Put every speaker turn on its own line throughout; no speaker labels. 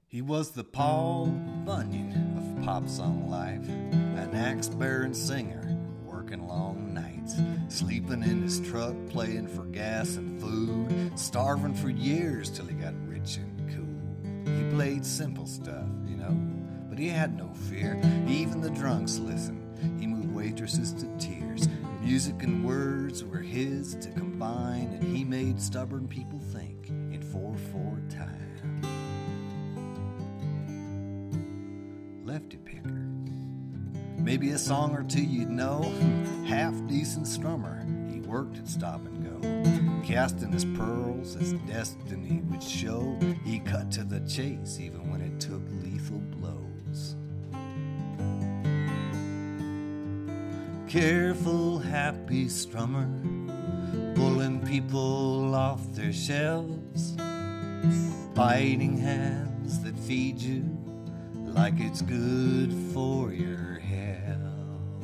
He was the Paul Bunyan of pop song life, an axe-bearing singer, working long nights, sleeping in his truck, playing for gas and food, starving for years till he got rich and cool. He played simple stuff, but he had no fear. Even the drunks listened. He moved waitresses to tears. Music and words were his to combine, and he made stubborn people think in 4/4 time. Lefty picker. Maybe a song or two you'd know. Half-decent strummer. He worked at Stop and Go. Casting his pearls as destiny would show. He cut to the chase even when it took lethal blows. Careful, happy strummer, pulling people off their shelves, biting hands that feed you like it's good for your health.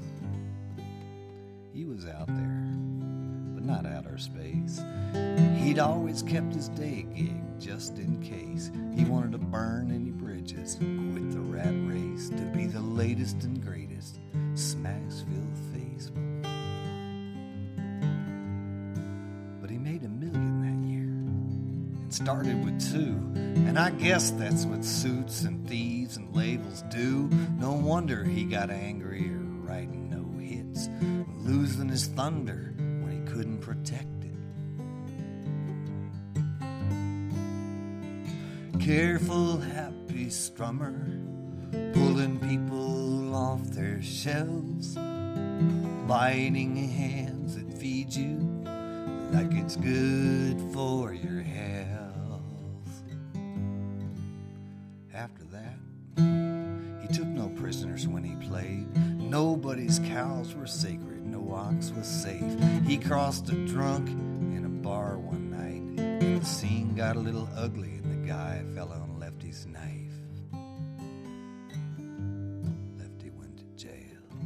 He was out there, but not outer space. He'd always kept his day gig just in case. He wanted to burn any bridges, quit the rat race, to be the latest and greatest Smashville face. But he made $1 million that year and started with 2. And I guess that's what suits and thieves and labels do. No wonder he got angry or writing no hits, losing his thunder when he couldn't protect it. Careful, happy strummer, pulling people off their shelves, biting hands that feed you like it's good for your health. After that, he took no prisoners when he played. Nobody's cows were sacred, no ox was safe. He crossed a drunk in a bar one night, and the scene got a little ugly and the guy fell on Lefty's knife. Lefty went to jail.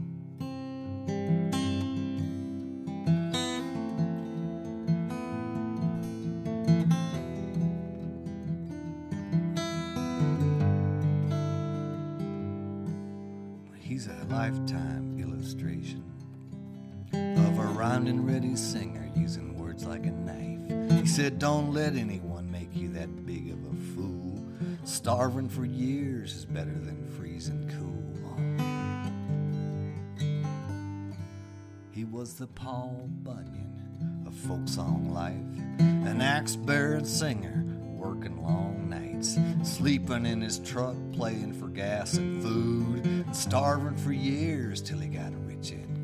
He's a lifetime illustration of a rhymed and ready singer using words like a knife. He said, don't let anyone make you that big of a fool. Starving for years is better than freezing cool. He was the Paul Bunyan of folk song life, an axe-bearing singer, working long nights, sleeping in his truck, playing for gas and food, starving for years till he got rich and